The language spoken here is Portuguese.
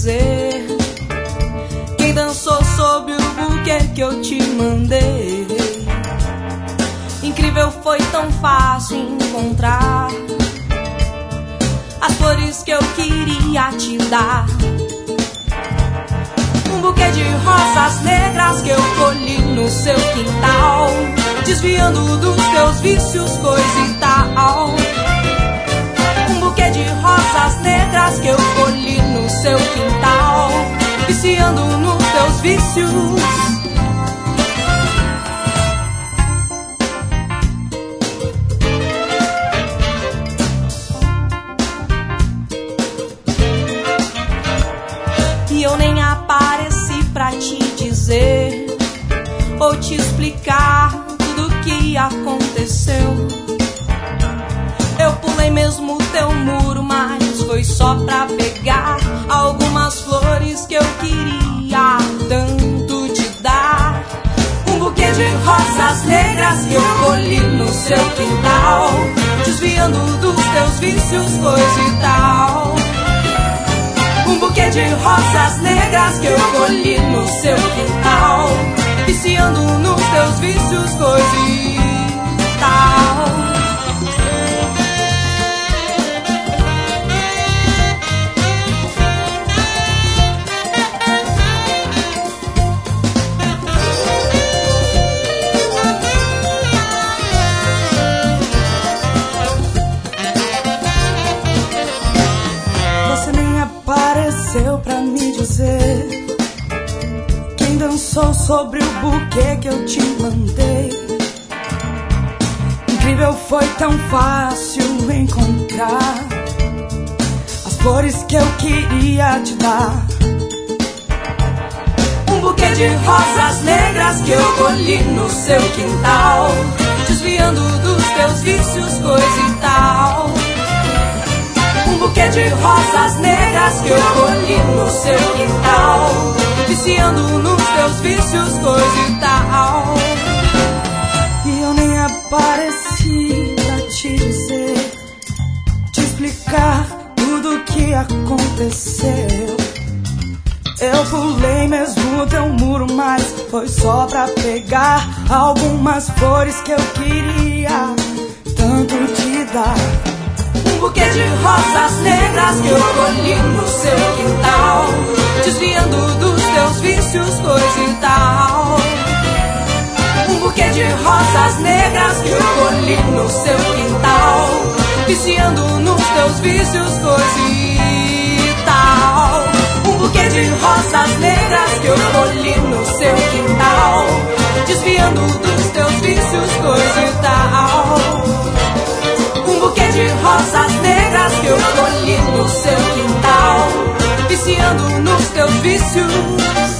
dizer. Quem dançou sobre o buquê que eu te mandei. Incrível, foi tão fácil encontrar as flores que eu queria te dar. Um buquê de rosas negras que eu colhi no seu quintal, desviando dos teus vícios, coisa e tal. Um buquê de rosas negras que eu colhi no seu quintal, viciando nos teus vícios. E eu nem apareci pra te dizer ou te explicar tudo o que aconteceu. Eu pulei mesmo teu muro, mas foi só pra pegar algumas flores que eu queria tanto te dar. Um buquê de rosas negras que eu colhi no seu quintal, desviando dos teus vícios, coisa e tal. Um buquê de rosas negras que eu colhi no seu quintal, viciando nos teus vícios, coisa e tal. Apareceu pra me dizer quem dançou sobre o buquê que eu te mandei. Incrível, foi tão fácil encontrar as flores que eu queria te dar. Um buquê de rosas negras que eu colhi no seu quintal, desviando dos teus vícios, coisa e tal. Um buquê de rosas negras que eu colhi no seu quintal, viciando nos teus vícios, coisa e tal. E eu nem apareci pra te dizer, te explicar tudo o que aconteceu. Eu pulei mesmo teu muro, mas foi só pra pegar algumas flores que eu queria tanto te dar. Um buquê de rosas negras que eu colhi no seu quintal, desviando dos teus vícios, coisa e tal. Um buquê de rosas negras que eu colhi no seu quintal, viciando nos teus vícios, coisa e tal. Um buquê de rosas negras que eu colhi no seu quintal, desviando dos teus vícios, coisa e tal. Um buquê de rosas negras que eu colhi no seu quintal, viciando nos teus vícios.